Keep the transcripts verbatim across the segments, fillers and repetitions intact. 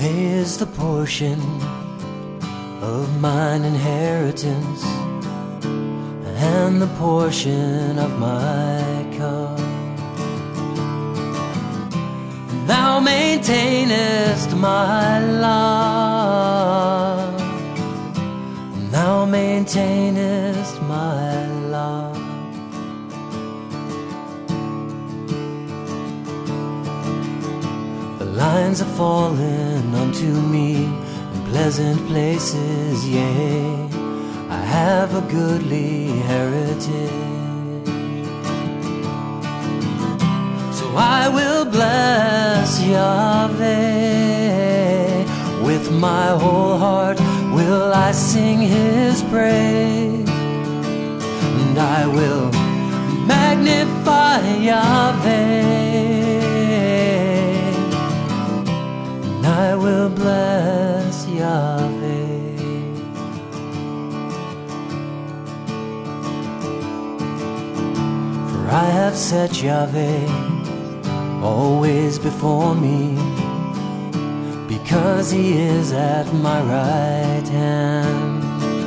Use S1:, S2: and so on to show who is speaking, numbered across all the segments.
S1: is the portion of mine inheritance, and the portion of my cup. Thou maintainest my lot, Thou maintainest my lot. The lines are falling unto me in pleasant places, yea, I have a goodly heritage. So I will bless Yahweh, with my whole heart will I sing His praise, and I will magnify Yahweh, and I will bless Yahweh. For I have set Yahweh always before me, because He is at my right hand.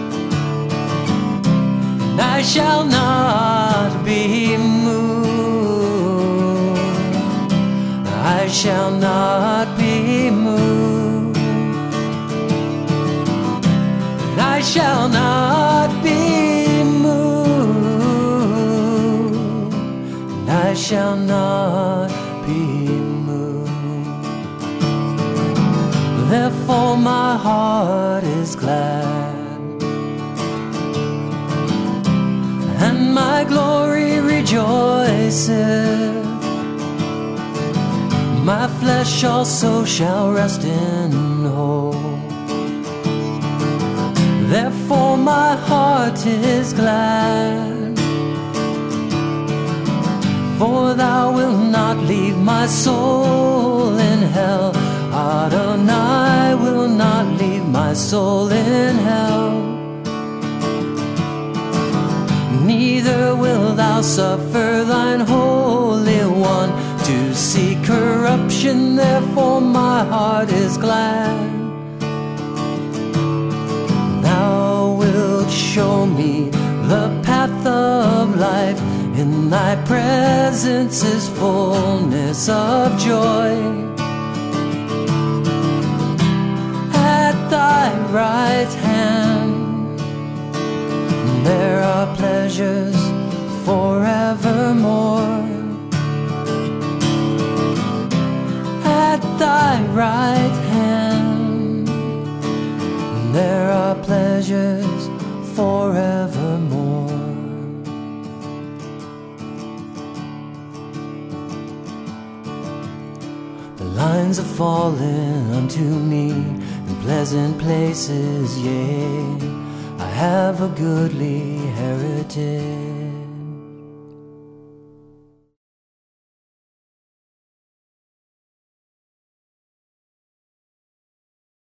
S1: And I shall not be moved, I shall not be moved, and I shall not be moved, and I shall not be moved. Therefore my heart is glad, and my glory rejoiceth. My flesh also shall rest in hope. Therefore my heart is glad, for Thou wilt not leave my soul in hell. Adonai will not leave my soul in hell. Neither will Thou suffer Thine Holy One to see corruption. Therefore my heart is glad. Thou wilt show me the path of life. In Thy presence is fullness of joy. At Thy right hand there are pleasures forevermore. At Thy right hand there are pleasures forevermore. The lines are falling unto me in pleasant places, yea, I have a goodly heritage.